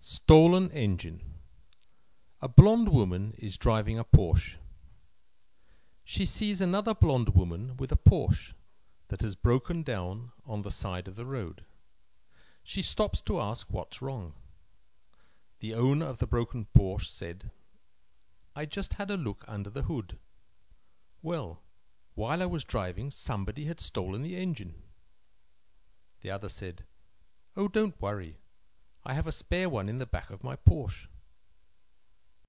Stolen engine. A blonde woman is driving a Porsche. She sees another blonde woman with a Porsche that has broken down on the side of the road. She stops to ask what's wrong. The owner of the broken Porsche said, "I just had a look under the hood. Well, while I was driving, somebody had stolen the engine." The other said, "Oh, don't worry. I have a spare one in the back of my Porsche."